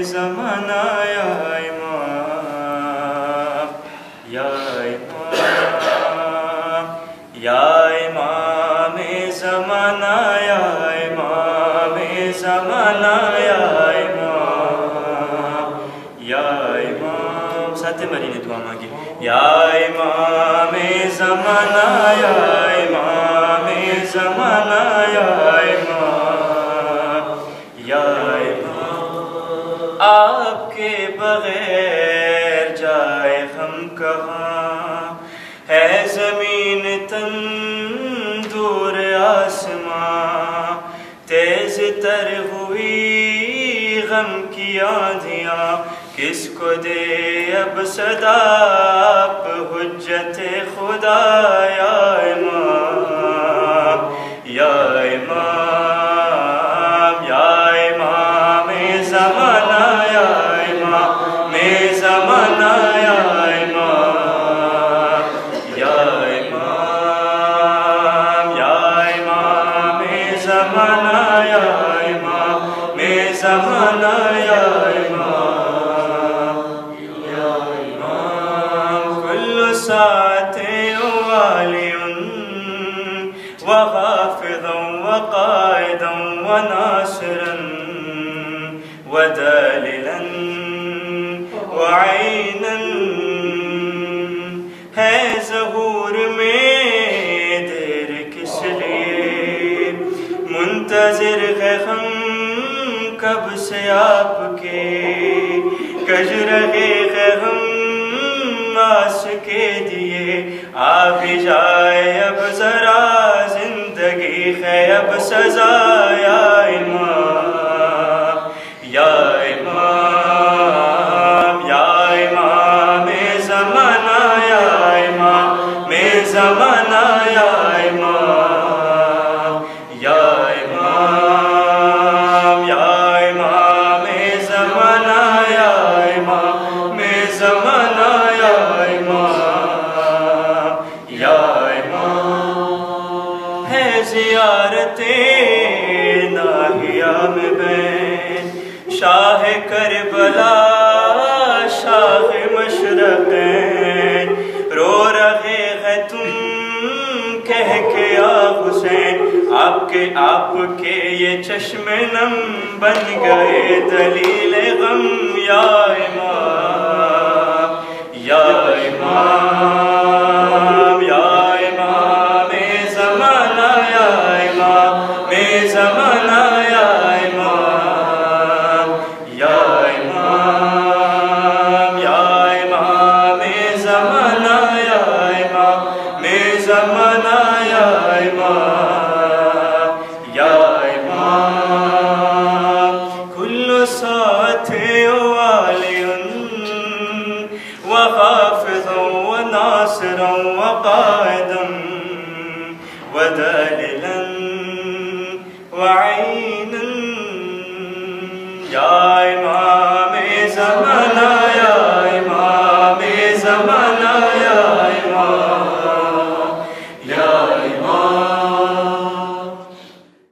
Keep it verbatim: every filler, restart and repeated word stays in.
زمانہ یا امام یا امام یا امام زمانہ یا امام زمانہ یا امام یا امام ساتھ مری نے دعا مانگی یا امام زمانہ یا امام زمانہ یا امام یا امام آپ کے بغیر جائے ہم کہاں ہے زمین تندور آسماں تیز تر ہوئی غم کی آندھیاں کس کو دے اب صدا آپ حجت خدا یا امام یا امام یا امام زمانہ یا امام زمانہ یا امام یا امام یا امام زمانہ یا امام زمانہ یا امام یا امام کل ساعت والی وحافظا وقائدا وناصرا وداللا وعینا ہے ظہور میں دیر کس لیے منتظر ہے ہم کب سے آپ کے کج رہے ہیں ہم آس کے دیے آ بھی جائے اب ذرا زندگی ہے اب سزا یا امام یا امام یا امام زمانہ یا امام زمانہ یا امام یا امام یا امام زمانہ یا امام زمانہ یا امام یا امام ہے زیارت ناہیہ میں بین شاہ کربلا شاہ مشرقین رو رہے ہیں تم کہہ کے یا حسین آپ کے آپ کے یہ چشم نم بن گئے دلیل غم یا امام یا امام یا امام زمانہ یا امام زمانہ یا امام یا امام یا امام زمانہ یا امام زمانہ یا امام یا امام کل ساتھ والی وحافظا وناصرا وقائدا وداللا وعینا یا امام زمانہ